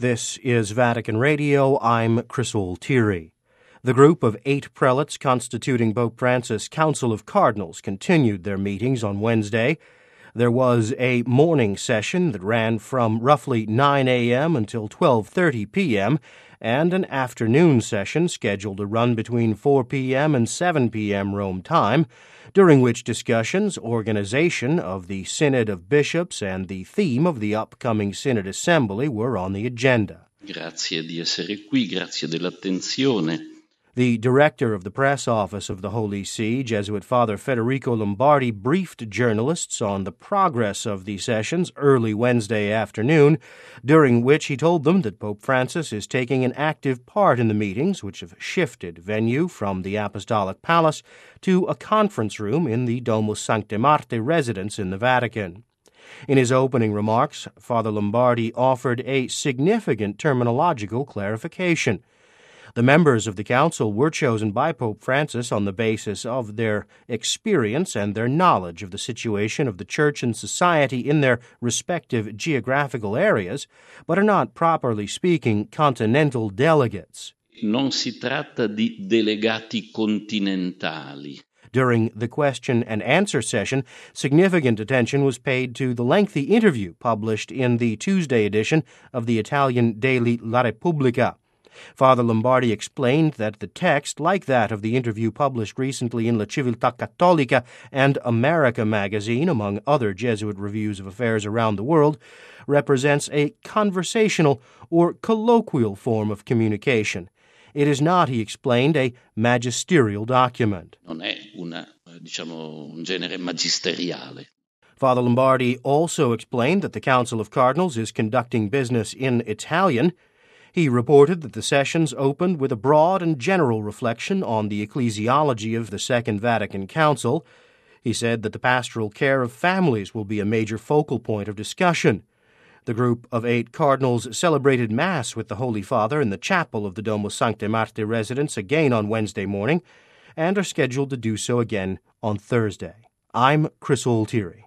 This is Vatican Radio. I'm Chris Altieri. The group of 8 prelates constituting Pope Francis' Council of Cardinals continued their meetings on Wednesday. There was a morning session that ran from roughly 9 a.m. until 12:30 p.m., and an afternoon session scheduled to run between 4 p.m. and 7 p.m. Rome time, during which discussions, organization of the Synod of Bishops, and the theme of the upcoming Synod Assembly were on the agenda. Grazie di essere qui, grazie dell'attenzione. The director of the press office of the Holy See, Jesuit Father Federico Lombardi, briefed journalists on the progress of the sessions early Wednesday afternoon, during which he told them that Pope Francis is taking an active part in the meetings, which have shifted venue from the Apostolic Palace to a conference room in the Domus Sanctae Marthae residence in the Vatican. In his opening remarks, Father Lombardi offered a significant terminological clarification. The members of the Council were chosen by Pope Francis on the basis of their experience and their knowledge of the situation of the Church and society in their respective geographical areas, but are not, properly speaking, continental delegates. Non si tratta di delegati continentali. During the question and answer session, significant attention was paid to the lengthy interview published in the Tuesday edition of the Italian daily La Repubblica. Father Lombardi explained that the text, like that of the interview published recently in La Civiltà Cattolica and America magazine, among other Jesuit reviews of affairs around the world, represents a conversational or colloquial form of communication. It is not, he explained, a magisterial document. Non è un genere magisteriale. Father Lombardi also explained that the Council of Cardinals is conducting business in Italian. He reported that the sessions opened with a broad and general reflection on the ecclesiology of the Second Vatican Council. He said that the pastoral care of families will be a major focal point of discussion. The group of 8 cardinals celebrated Mass with the Holy Father in the chapel of the Domus Sanctae Marthae residence again on Wednesday morning, and are scheduled to do so again on Thursday. I'm Chris Altieri.